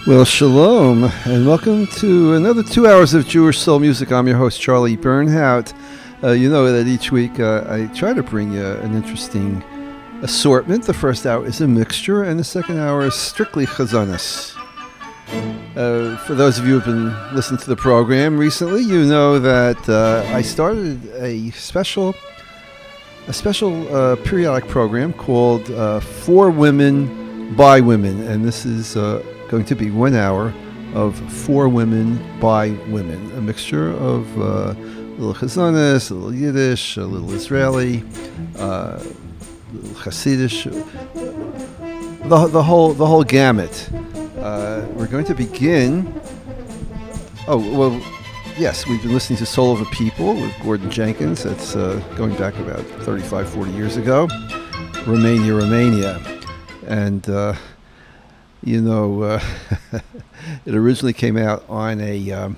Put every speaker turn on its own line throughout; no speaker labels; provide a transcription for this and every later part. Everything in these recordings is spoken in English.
Well, shalom, and welcome to another 2 hours of Jewish soul music. I'm your host, Charlie Bernhout. You know that each week I try to bring you an interesting assortment. The first hour is a mixture, and the second hour is strictly chazanas. For those of you who have been listening to the program recently, you know that I started a special periodic program called For Women, by Women, and this is going to be 1 hour of For Women, by Women, a mixture of a little chazanas, a little Yiddish, a little Israeli, a little Hasidish, the whole gamut. We're going to begin. Yes, we've been listening to Soul of a People with Gordon Jenkins. That's going back about 35, 40 years ago. Romania. And, it originally came out on a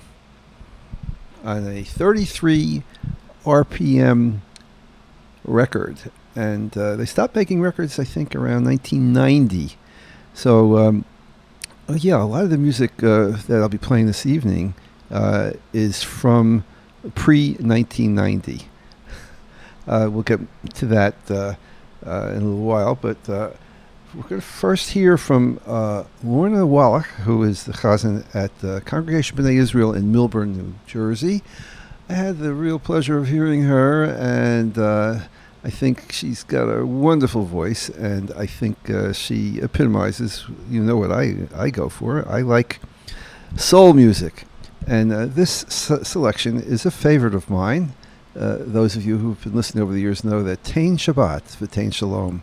33 RPM record. And they stopped making records, I think, around 1990. So, a lot of the music that I'll be playing this evening is from pre-1990. We'll get to that in a little while, but we're going to first hear from Lorna Wallach, who is the chazan at the Congregation B'nai Israel in Millburn, New Jersey. I had the real pleasure of hearing her, and I think she's got a wonderful voice, and I think she epitomizes, what I go for. I like soul music, and this selection is a favorite of mine. Those of you who've been listening over the years know that Tain Shabbat, V'Tain Shalom,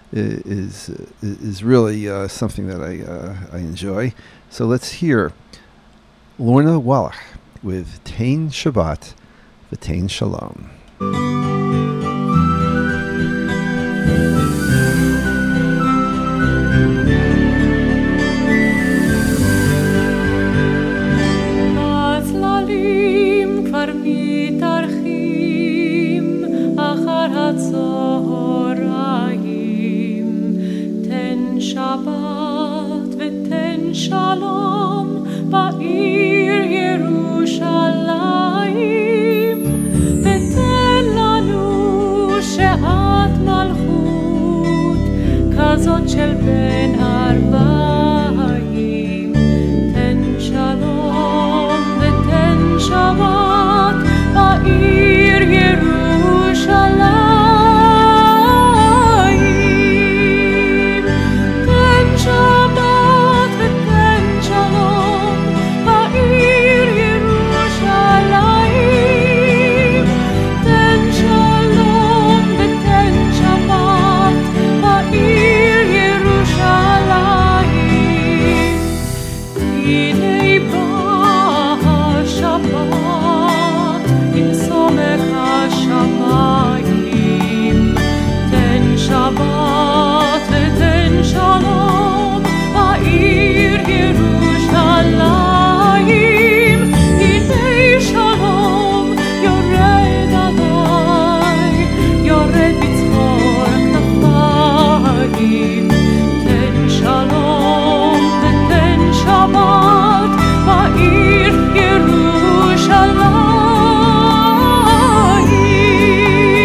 is really something that I enjoy. So let's hear Lorna Wallach with Tain Shabbat, V'Tain Shalom.
Shabbat v'ten shalom ba'ir Yerushalayim v'ten lanu she'at malchut kazot shel ben arbaim ten shalom v'ten Shabbat ba'ir Yerushalayim Yerushalayim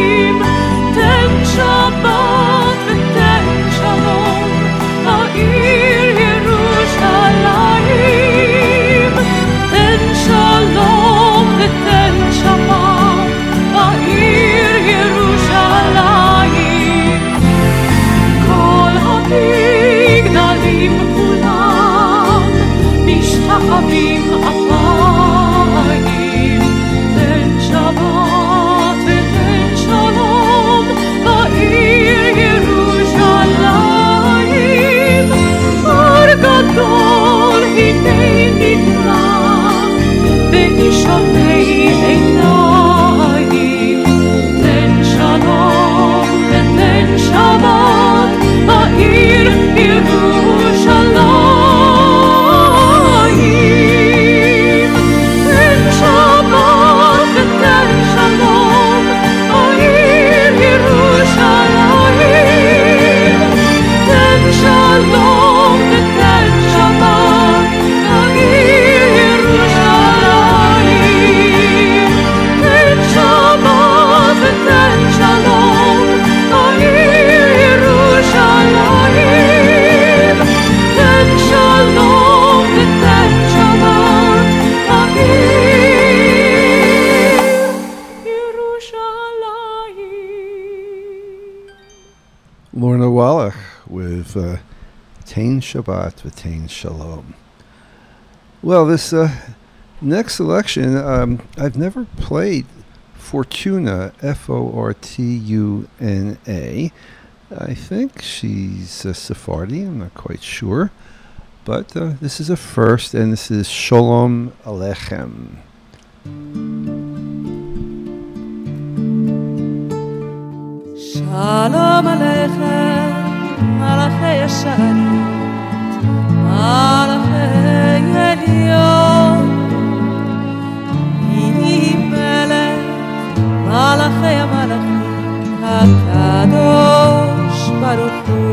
Lorna Wallach with Tain Shabbat V'Tain Shalom. Well, this next selection, I've never played Fortuna, Fortuna. I think she's a Sephardi, I'm not quite sure. But this is a first, and this is Shalom Aleichem.
Shalom Aleichem, Malachei Yesharim, Malachei Elyon, Melech, Malachei HaMalachim, HaKadosh Baruch Hu.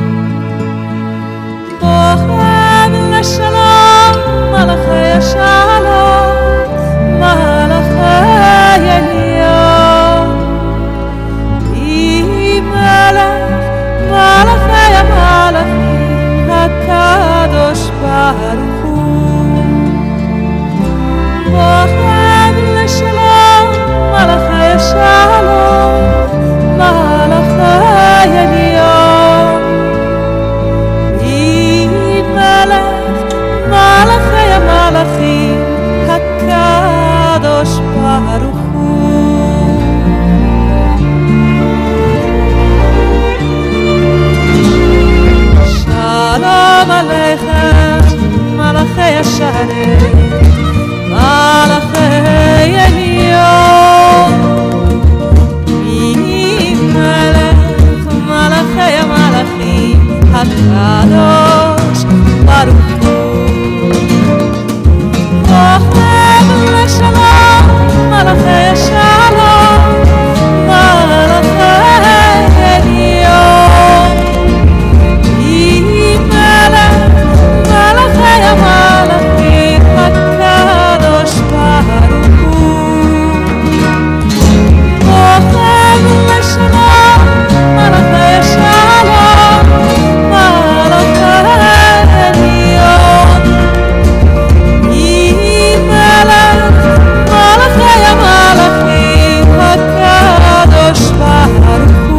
Bochem l'shalom, Malachei Shalom, Malachei Elyon, Malachei HaMalachim, HaKadosh Baruch Hu. Bochem l'shalom, Malachei Shalom, Malachei Elyon, Malachei HaMalachim, HaKadosh Baruch Hu. Shalom Aleichem, Malachei Yesharim, Malachei Elyon, Melech, Malachei HaMalachim, HaKadosh Baruch Hu. Bochem l'shalom, Malachei Shalom, Malachei Elyon, Malachei HaMalachim, HaKadosh Baruch Hu. Bochem l'shalom, Malachei Shalom, Malachei Elyon, Malachei HaMalachim, HaKadosh Baruch Hu.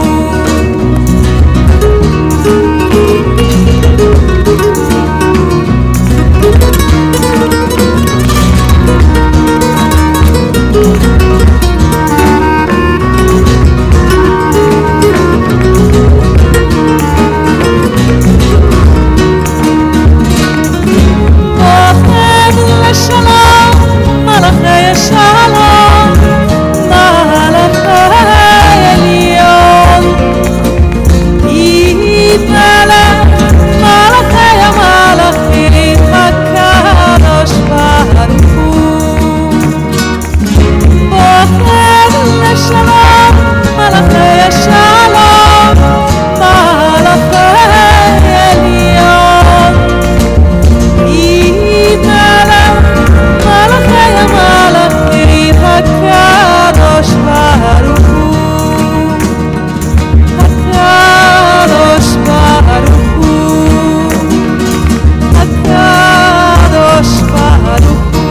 Bochem l'shalom, Malachei Shalom, Malachei Elyon, Malachei HaMalachim, HaKadosh Baruch Hu. Bochem l'shalom, Malachei Shalom, Malachei Elyon, Malachei HaMalachim, HaKadosh Baruch Hu. HaKadosh Baruch Hu. HaKadosh Baruch Hu.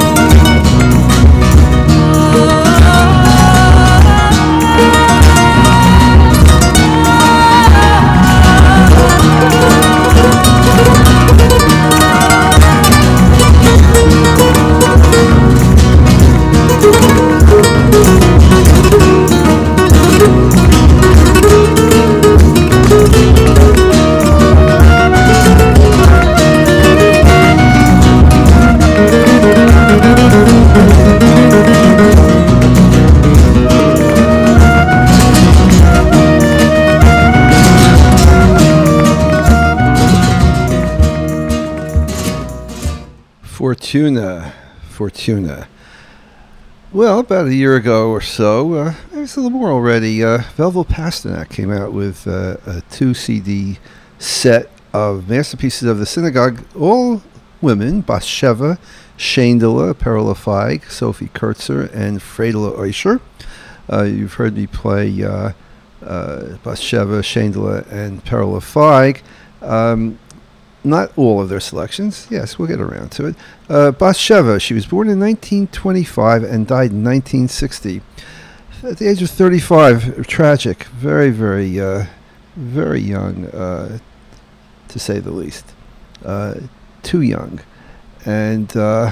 Fortuna. Well, about a year ago or so, it was a little more already, Velvel Pasternak came out with a 2 CD set of masterpieces of the synagogue, all women, Bathsheba, Shendela, Perla Feig, Sophie Kurtzer, and Friedela Oischer. You've heard me play Bathsheba, Shendela, and Perla Feig. Not all of their selections. Yes, we'll get around to it. Bathsheba, she was born in 1925 and died in 1960. At the age of 35, tragic, very, very very young, to say the least. Too young. And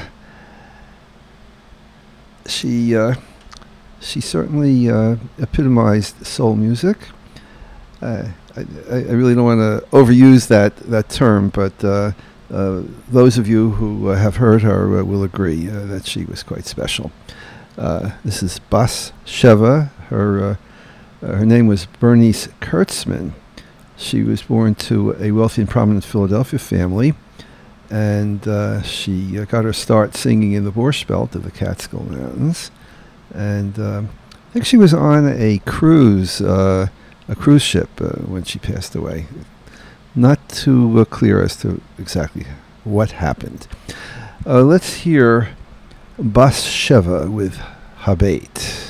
she certainly epitomized soul music. I really don't want to overuse that term, but those of you who have heard her will agree that she was quite special. This is Bas Sheva. Her name was Bernice Kurtzman. She was born to a wealthy and prominent Philadelphia family, and she got her start singing in the Borscht Belt of the Catskill Mountains. And I think she was on a cruise ship when she passed away. Not too clear as to exactly what happened. Let's hear Bas Sheva with Habeit.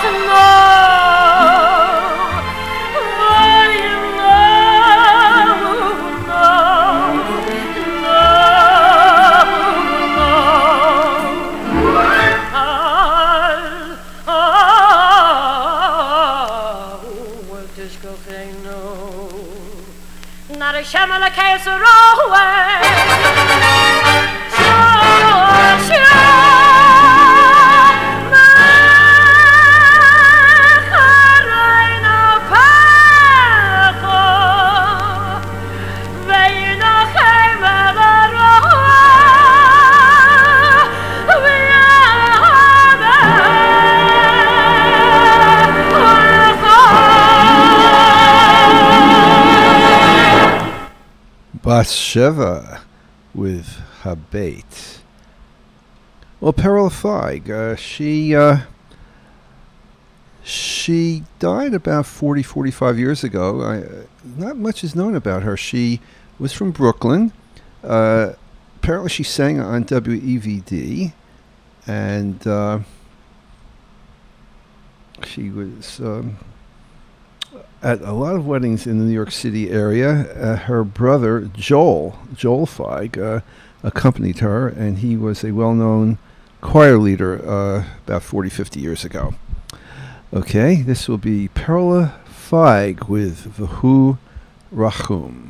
Shamala Kaisaroway.
Bathsheba with Habait. Well, Perla Feig, she died about 45 years ago. Not much is known about her. She was from Brooklyn. Apparently she sang on WEVD, and she was at a lot of weddings in the New York City area. Her brother, Joel Feig, accompanied her, and he was a well-known choir leader about 50 years ago. Okay, this will be Perla Feig with Vahu Rachum.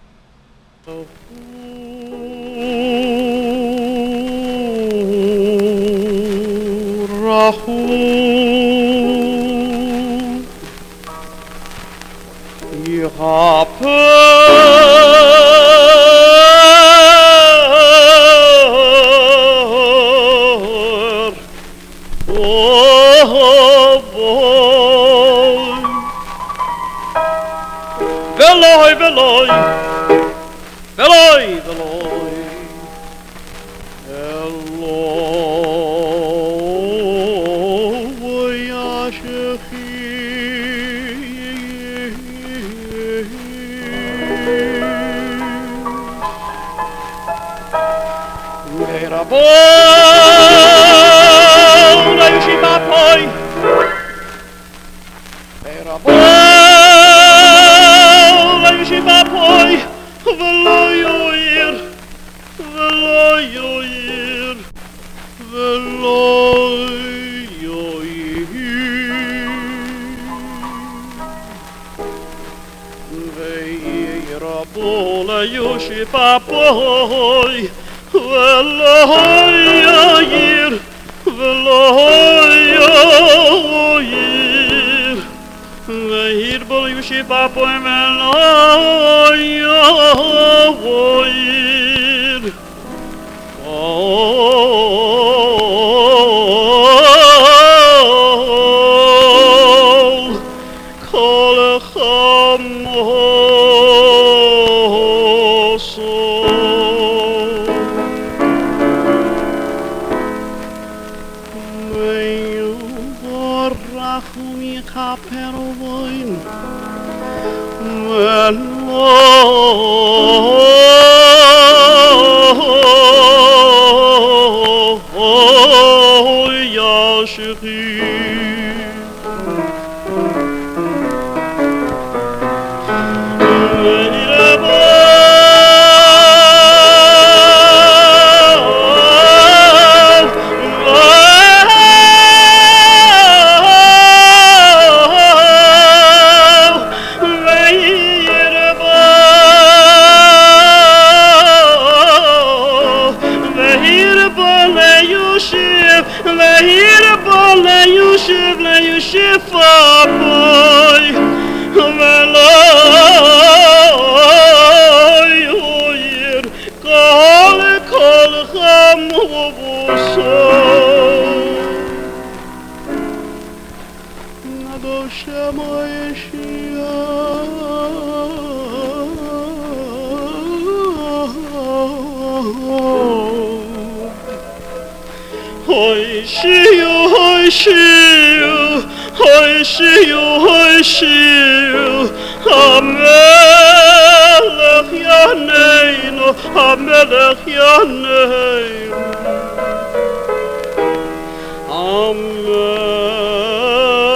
Amen. Amen.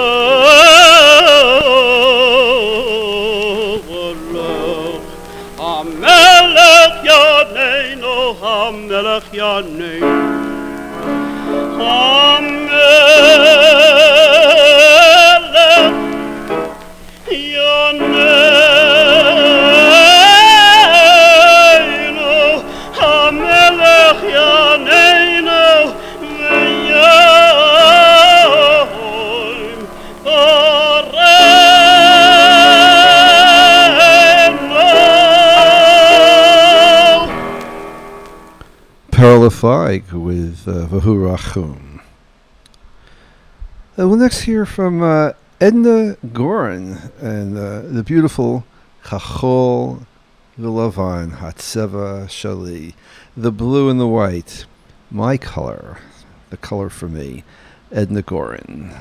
Perla Feig with Vahurachum. We'll next hear from Edna Gorin and the beautiful Chachol V'Lavan Hatseva Shali, the blue and the white, my color, the color for me, Edna Gorin.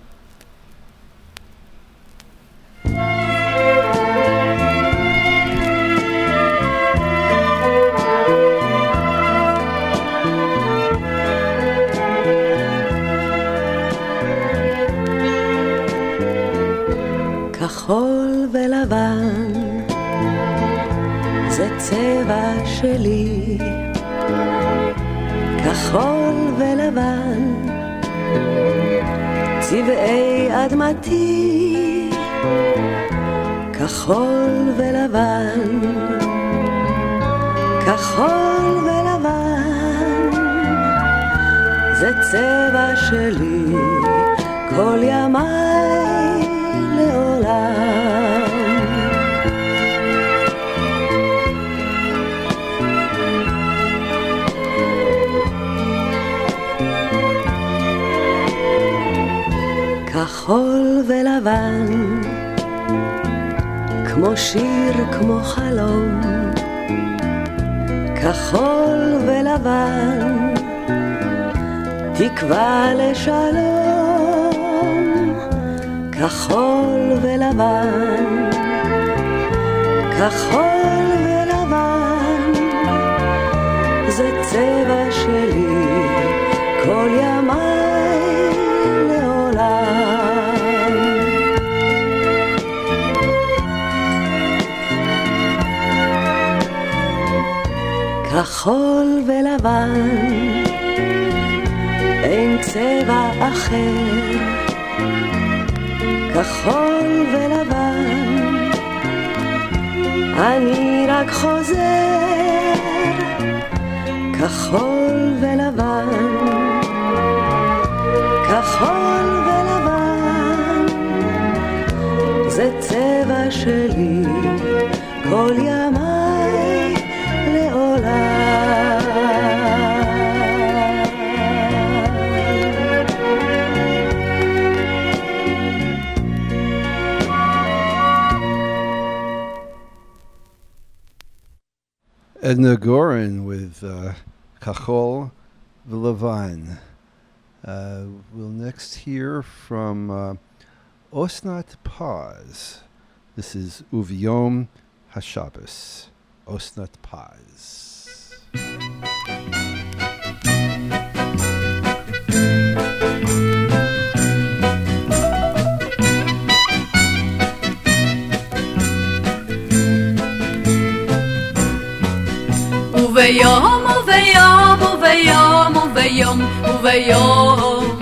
כחול ולבן זה צבע שלי, כחול ולבן צבעי אדמתי, כחול ולבן, כחול ולבן זה צבע שלי כל ימיי לעולם. כחול ולבן כמו שיר כמו חלום, כחול ולבן תקווה לשלום, כחול ולבן, כחול ולבן זה צבע שלי כל ימיי לעולם. כחול ולבן אין צבע אחר, כחול ולבן אני רק חוזר, כחול ולבן, כחול ולבן זה צבע שלי כל ימיי לעולם.
Edna Gorin with Chachol V'Lavan. We'll next hear from Osnat Paz. This is Uviyom HaShabbos. Osnat Paz.
וביום וביום וביום וביום וביום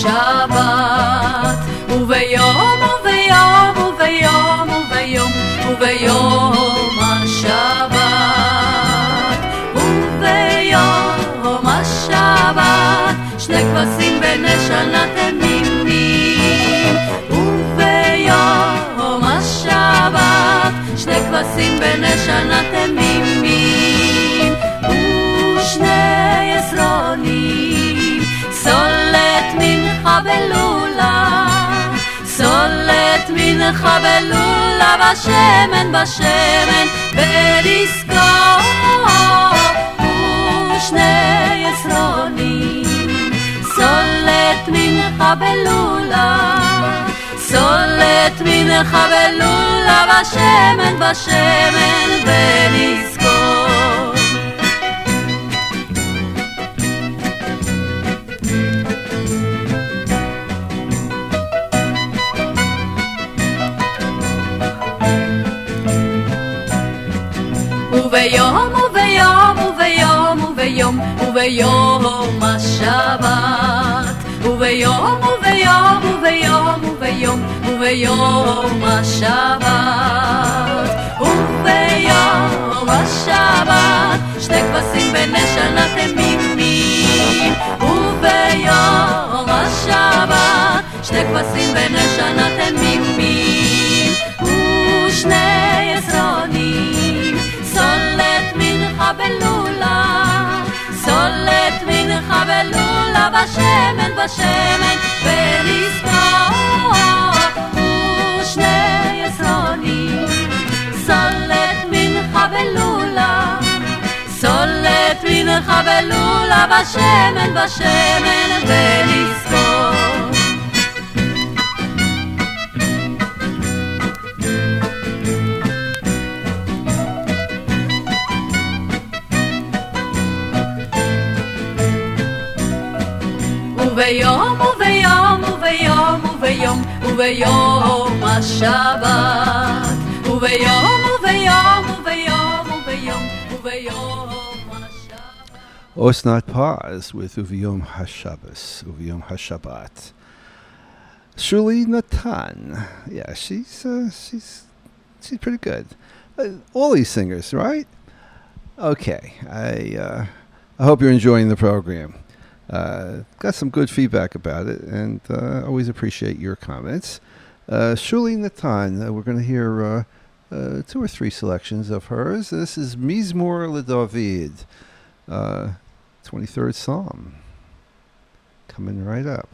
השבת, וביום וביום וביום וביום וביום השבת, וביום השבת שני כבשים בני שנה תמימים, וביום השבת שני כבשים בני שנה תמימים ושני עשרונים, סולת מנחה בלולה, סולת מנחה בלולה, בשמן בשמן ולזכור, ושני עשרונים, סולת מנחה בלולה, סולת מנחה בלולה, בשמן בשמן ולזכור. וביום וביום וביום וביום וביום השבת, וביום וביום וביום וביום וביום השבת, וביום השבת שני כבשים בני שנה תמימים, וביום השבת שני כבשים בני שנה תמימים ושני עשרונים, סולת מנחה בלולה, סולת בשמן ולזכור ושני עשרונים סולת מנחה ולולה סולת מנחה ולולה בשמן ולזכור וביום וביום וביום וביום וביום השבת וביום וביום וביום וביום וביום השבת
Osnat Paz with Uviyom HaShabbos, Uviyom HaShabbat. Shuli Natan, yeah, she's pretty good. All these singers, right? Okay, I hope you're enjoying the program. Got some good feedback about it, and always appreciate your comments. Shuli Natan, we're going to hear 2 or 3 selections of hers. This is Mizmor LeDavid, 23rd Psalm, coming right up.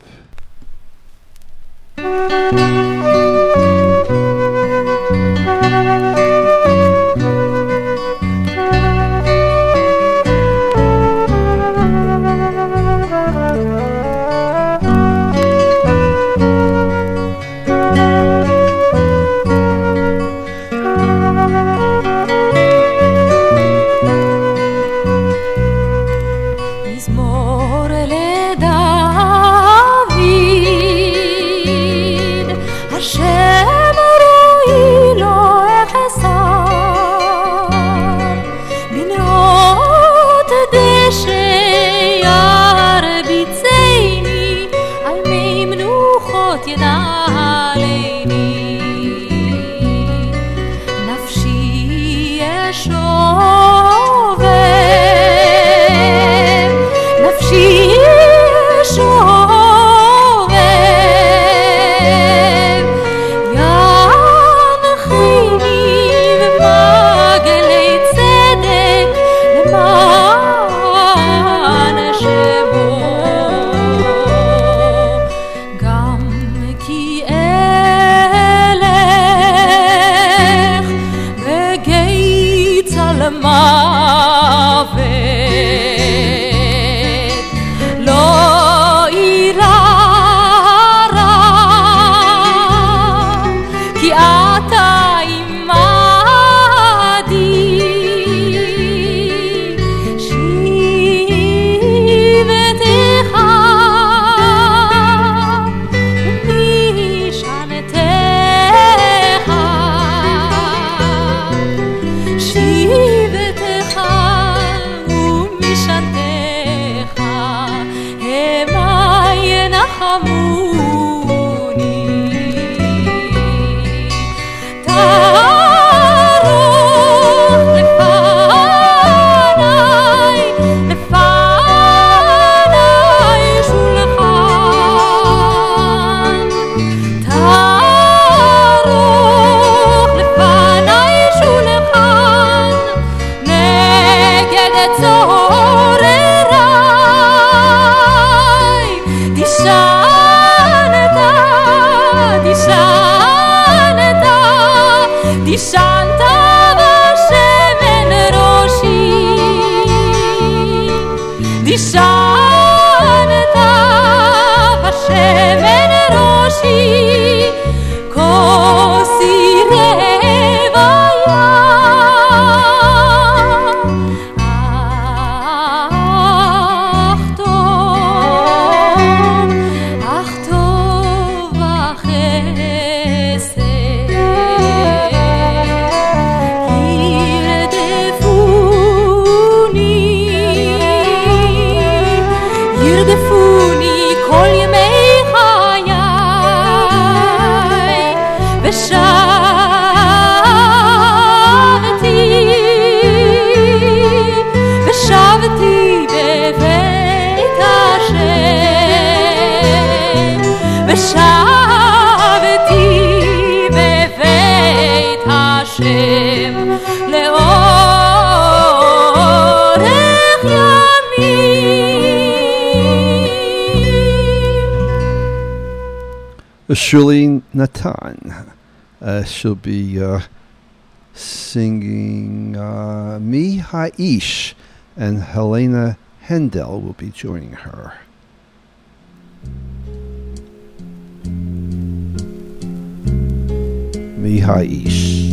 ירדפוני כל ימי חיי
Shuli Natan. She'll be singing Mi Haish, and Helena Hendel will be joining her. Mi Haish.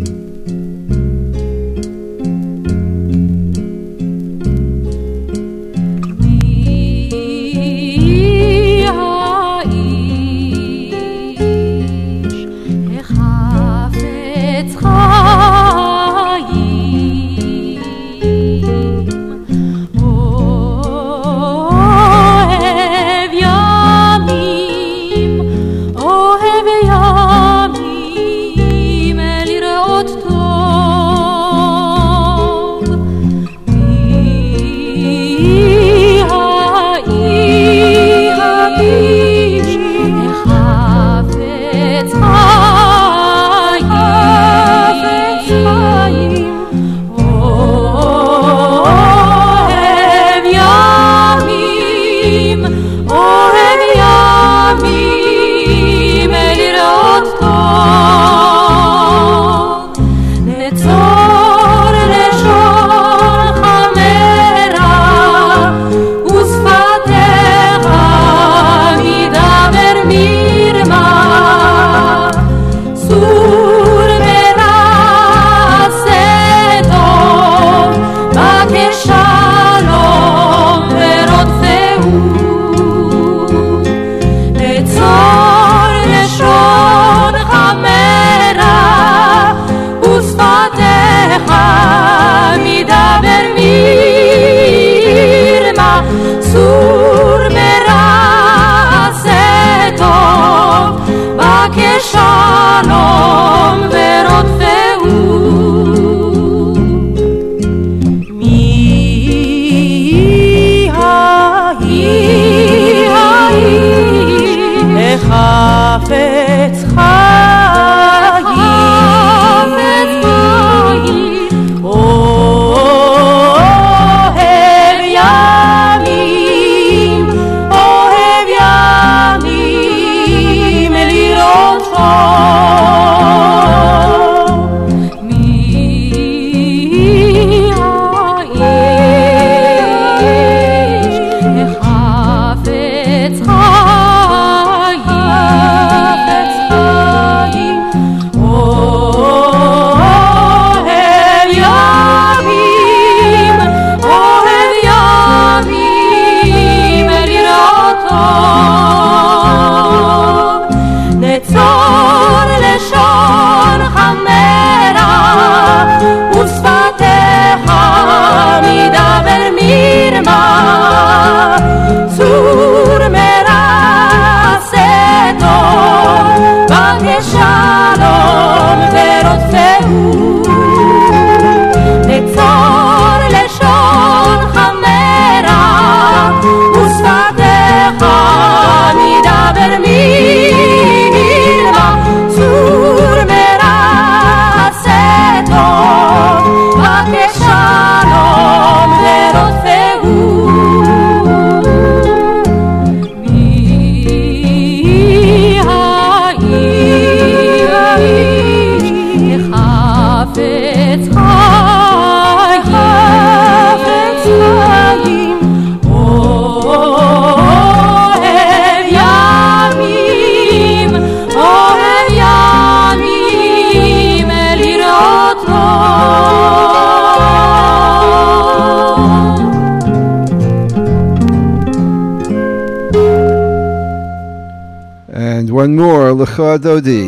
One more, Lecha Dodi.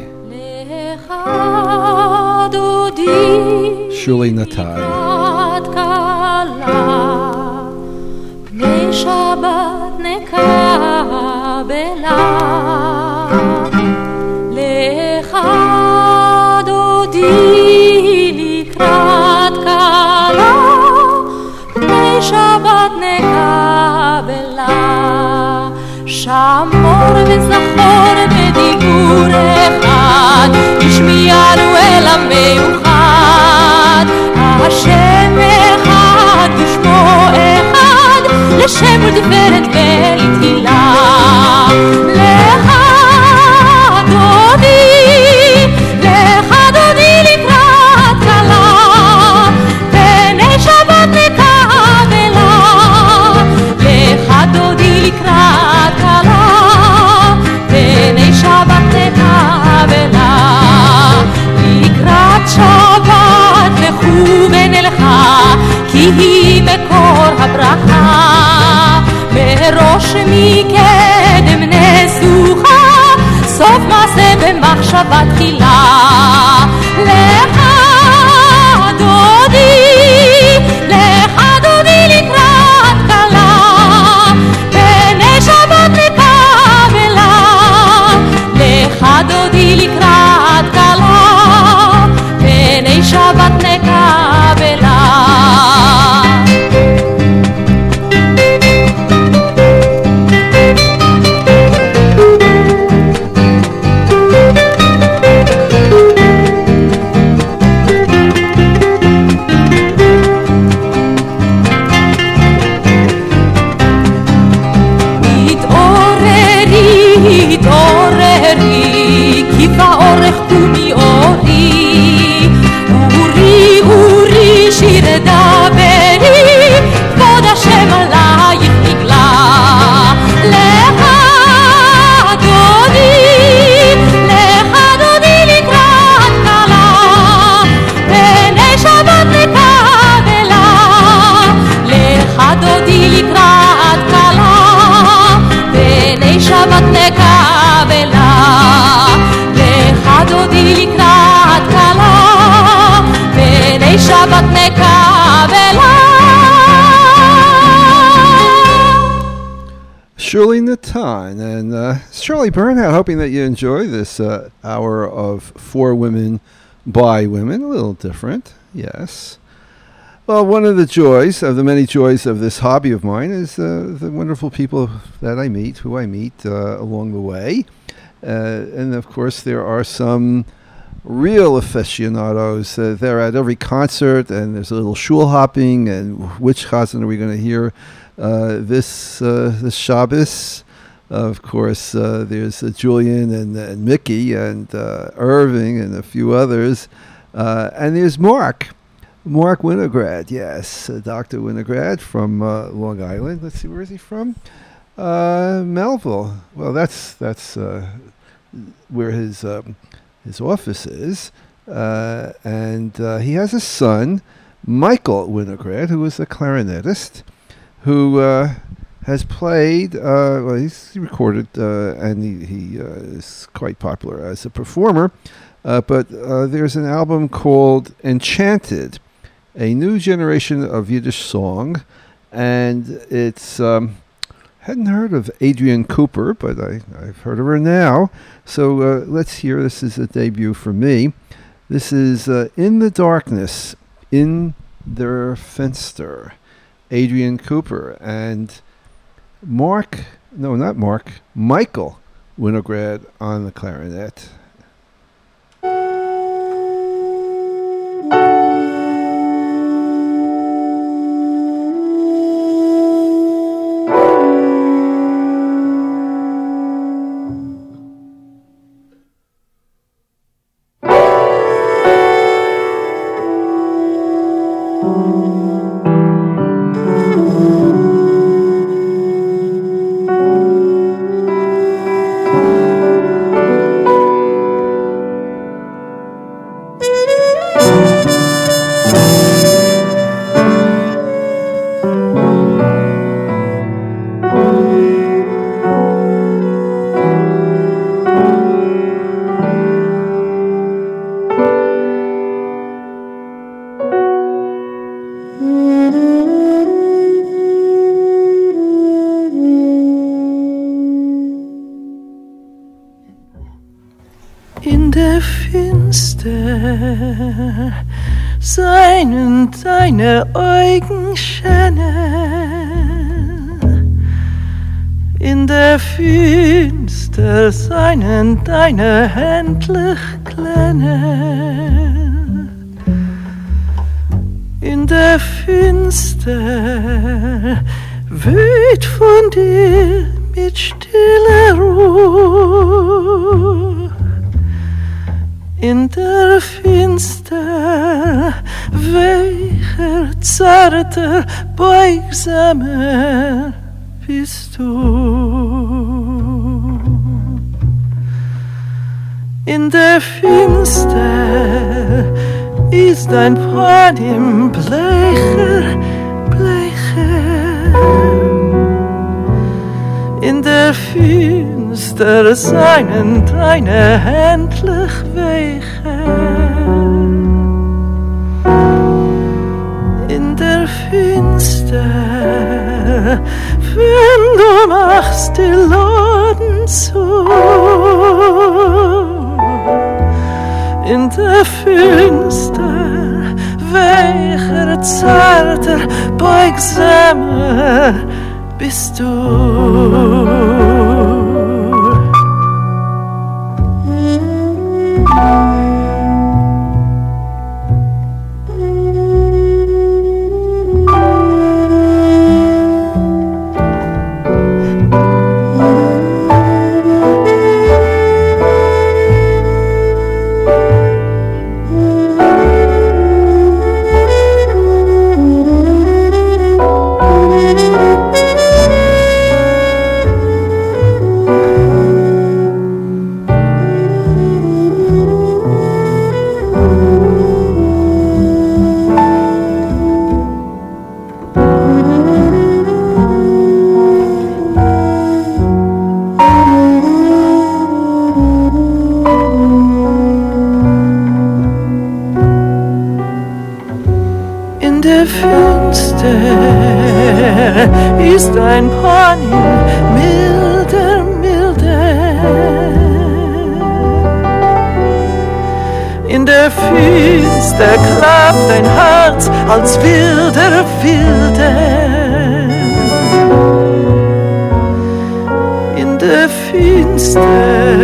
Lecha Dodi.
Shuli Natan.
Pnei Shabbat nekabela. Lecha Dodi likrat kala. Pnei Shabbat nekabela. שמור וזכור בדיבור אחד, השמיענו אל המיוחד. השם אחד ושמו אחד, לשם ולתפארת ולתהילה. לך סוף מעשה במחשבה תחילה. לך דודי לקראת כלה, פני שבת נקבלה. לך דודי לקראת כלה, פני שבת נקבלה. התעוררי, כי באורך קומי אורי, אורי שיר דברי, כבוד השם עלייך נגלה. לך דודי לקראת כלה, פני שבת נקבלה. לך דודי לקראת כלה, פני שבת נקבלה. לך דודי לקראת כלה, פני שבת נקבלה.
Shirley Natan and Shirley Bernhardt, hoping that you enjoy this hour of For Women by Women. A little different, yes. Well, one of the joys, of the many joys of this hobby of mine, is the wonderful people that I meet, who I meet along the way. And of course, there are some real aficionados. They're at every concert, and there's a little shul hopping, and which chazan are we going to hear this Shabbos? Of course, there's Julian and Mickey and Irving and a few others. And there's Mark Winograd, yes, Dr. Winograd from Long Island. Let's see, where is he from? Melville. Well, that's where his office is, and he has a son, Michael Winograd, who is a clarinetist, who has played. Well, he's recorded, and he is quite popular as a performer. But there's an album called Enchanted, a new generation of Yiddish song, and it's hadn't heard of Adrienne Cooper, but I've heard of her now. So let's hear. This is a debut for me. This is In the Darkness, in der Fenster, Adrienne Cooper, and Michael Winograd on the clarinet.
Seien deine Augen scheinen, in der Finster seien deine Händlich kleinen, in der Finster weht von dir mit stiller Ruhe. In der Finster, welcher zarter, beugsamer bist du. In der Finster ist dein Panim bleicher, bleicher. In der Finster finster seinen deine endlich Wege. In der Finster, wenn du machst die Laden zu. In der Finster, welcher zarter, beugsamer bist du. Ist ein Panin milder, milder. In der Finster klappt dein Herz als wilder, wilder. In der Finster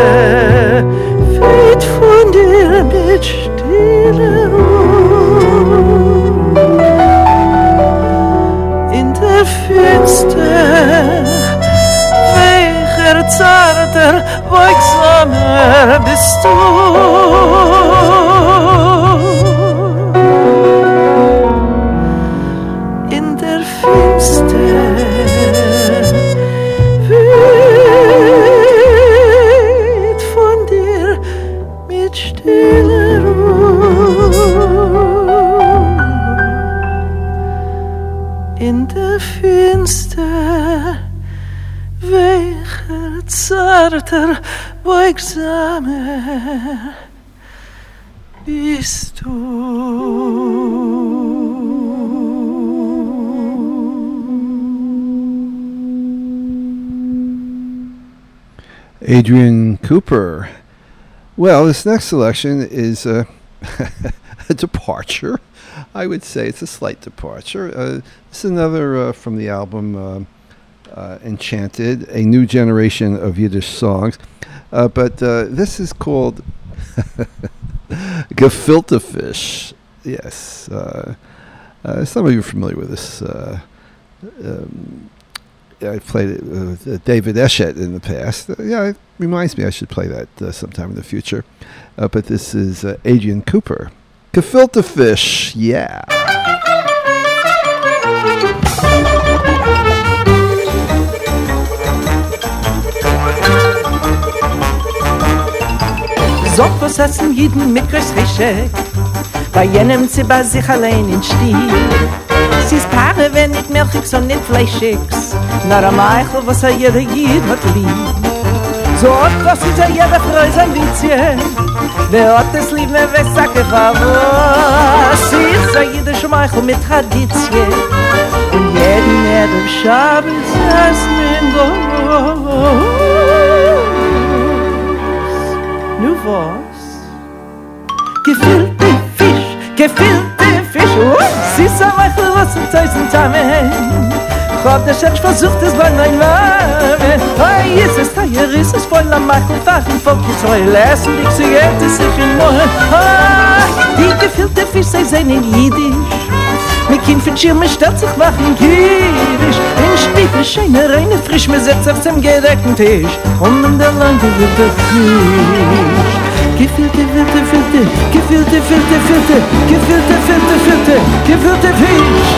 weht von dir mit stiller Ruhe. Finster, welcher zarter, beugsamer bist du. In der Finster weht von dir mit stiller Ruhe. In der Finster, welcher zarter, beugsamer bist du.
Adrian Cooper. Well, this next selection is a departure. I would say it's a slight departure. This is another from the album Enchanted, A New Generation of Yiddish Songs. But this is called Gefilte Fish. Yes. Some of you are familiar with this. I played it with David Eshet in the past. It reminds me I should play that sometime in the future. But this is Adrian Cooper. Gefilte Fish, yeah.
Sog was essen jeden mit Größrische, bei jenem sie bei sich allein in Stiel. Sie ist Paare, wenn nicht milchig, und nicht fleischig, nur am Eichel, was jeder Jid hat lieb. So oft, was ist jeder Freu sein Witzchen, wer hat es lieb, wer weiß, sag ich was. Sie ist jeder Schmeichel mit Tradition, und jeden Schabes essen in Golos. Nu was? Gefilte Fisch, sie ist ein Eichel, was im Zeisen Tamen. Gott, der Schatz versucht es bei meinem Namen. Oh, Jesus, Teier ist es voll am Eichel, Fachen, Volk, Israel, essen dich, sie hält es sich in Mohren. Die gefilte Fisch, sie sehen in Jiddisch. Mit Kind für Schirme stellt sich machen Kiddisch. In Stiefel, schöne, reine, frisch, mir setzt auf dem gedeckten Tisch. Und in der Lange wird der Fisch. Gefilte Fisch.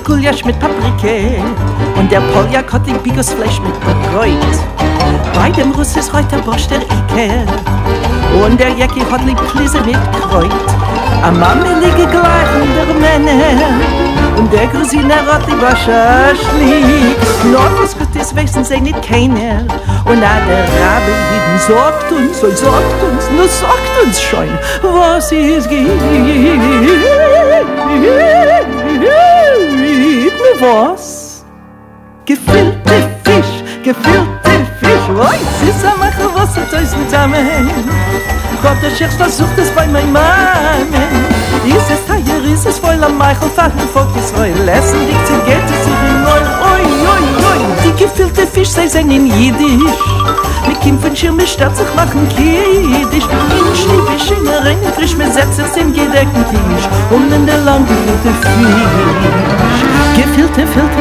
Gulasch mit Paprike und der Poljak hat den Bigosfleisch mit Bräut. Bei dem Russ ist heute Bosch der Iker und der Jäcki hat lieb Klise mit Kreut. Am Mammelige gleich der Männer und der Grusiner hat die Wascherschlick. Nur was gut ist, wissen sie nicht keiner. Und der Rabbi jeden sagt uns, nur sagt uns schon, was ist geht. Was? Gefüllte Fisch, oi, süßer Macher, was hat euch zusammen? Gott, der Scherz versucht es bei meinem Mann. Ist es Teier, ist es voll am Meichel, Fachen, Volk Israel, essen dich zu Geld, es ist in Neu, oi. Die gefüllte Fisch sei sein in Jiddisch. Mit Kimpfen, Schirme, statt sich machen Kiddisch. In Schniebisch, in der Rennen, frisch, mit Setz es im gedeckten Tisch. Und in der lang gefüllte Fisch. Gefüllte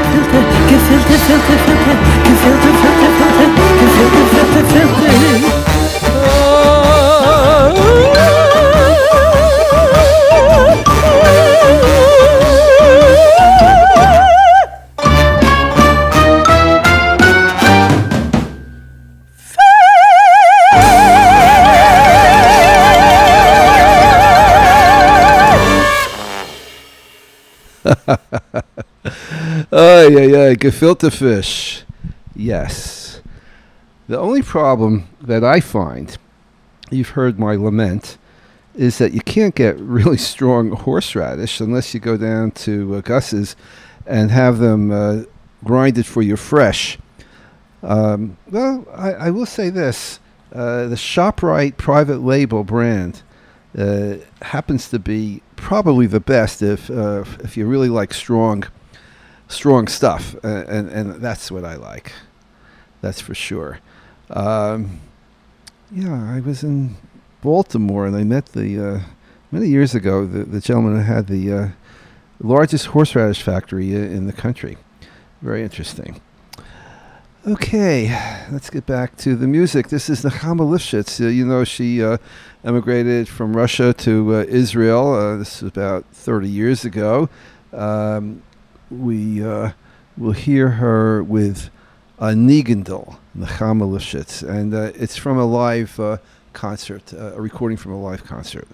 Gefilte fish. Yes. The only problem that I find, you've heard my lament, is that you can't get really strong horseradish unless you go down to Gus's and have them grinded for you fresh. Well, I will say this. The ShopRite private label brand happens to be probably the best if you really like strong stuff, and that's what I like. That's for sure. I was in Baltimore, and I met the many years ago the gentleman who had the largest horseradish factory in the country. Very interesting. Okay, let's get back to the music. This is Nechama Lifshitz. She emigrated from Russia to Israel. This was about 30 years ago. We will hear her with Nigendel, Nechama Lifshitz, and it's from a live concert, a recording from a live concert.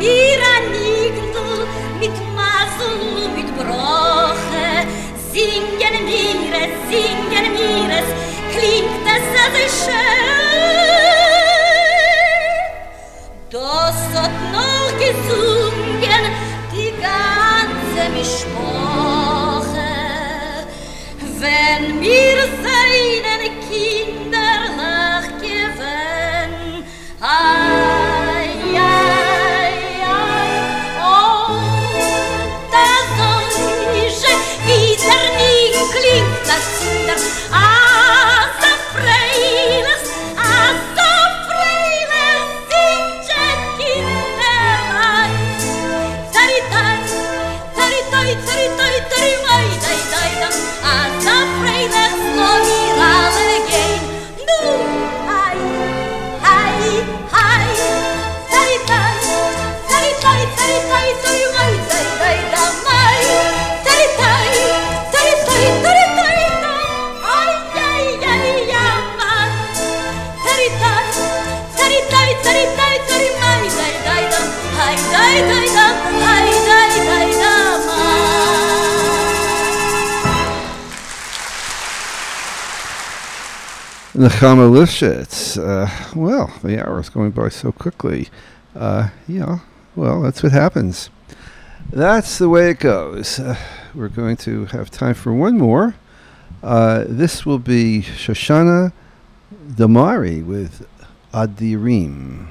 ihrer Nigel mit Masel und mit Broche. Singen mir es, klingt es so schön. Das hat noch gesungen die ganze Mischproche. Wenn mir seinen Kinder nachgewöhnen, ai, ai, ai, oh, da soll ich wieder nie klingt das Wunder, so freilich, singt ein Kinderlein. Taritai, taritai, taritai, tarimai, dai, dai, dai, so freilich, so wir alle gehen. Nu, ai, ai, ai, taritai, taritai, taritai, tarimai, dai, dai, dai, mai, taritai, taritai, taritai, ai, ai, ai, ai, man, taritai, taritai, taritai, tarimai, dai, dai, dai, ai, dai, dai, dai, ai, dai, dai, dai, man.
Nechama Lifshitz. Well, the hour is going by so quickly. Yeah, well, that's what happens. That's the way it goes. We're going to have time for one more. This will be Shoshana Damari with Adirim.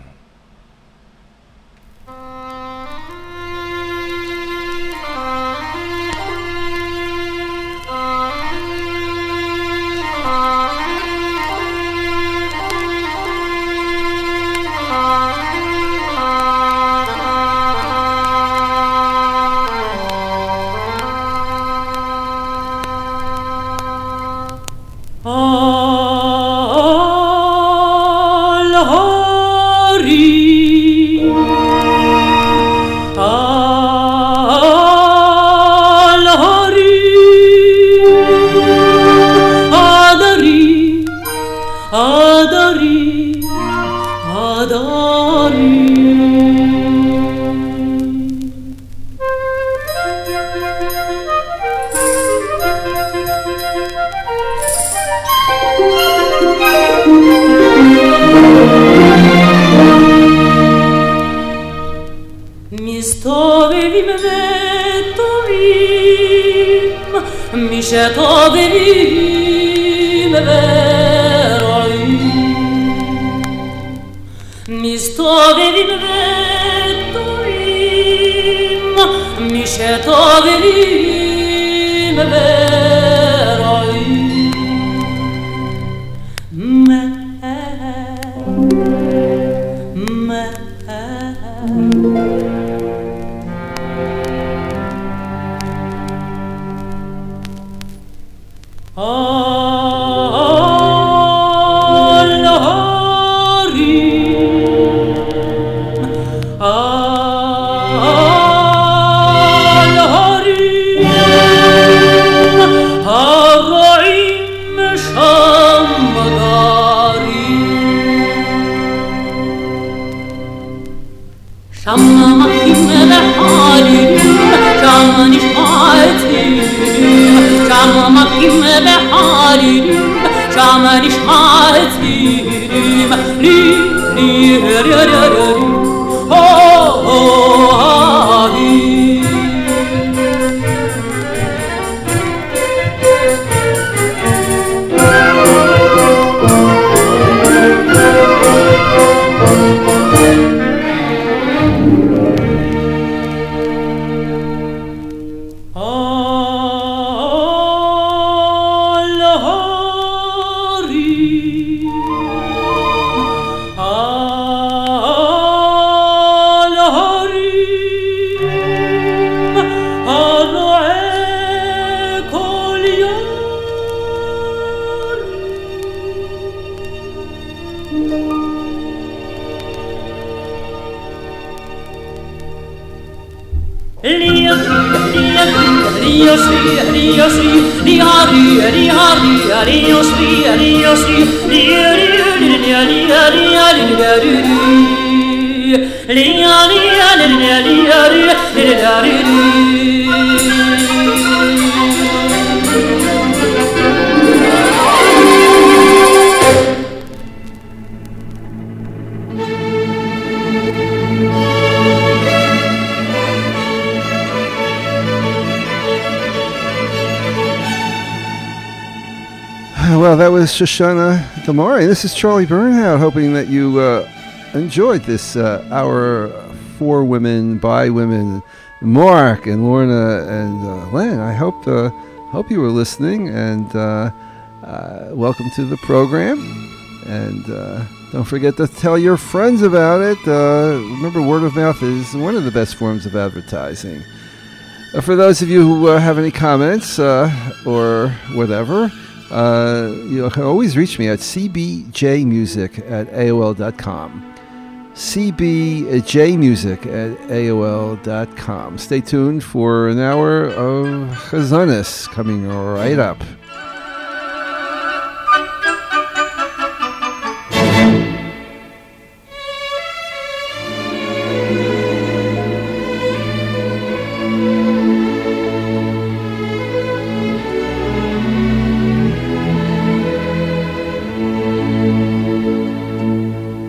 Well, that was Shoshana Damari. This is Charlie Bernhardt, hoping that you enjoyed this hour for women, by women, Mark and Lorna and Len. I hope you were listening, and welcome to the program. And don't forget to tell your friends about it. Remember, word of mouth is one of the best forms of advertising. For those of you who have any comments or whatever, you can always reach me at cbjmusic@aol.com. cbjmusic@aol.com. Stay tuned for an hour of Chazanis coming right up.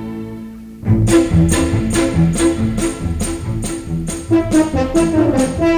Thank you.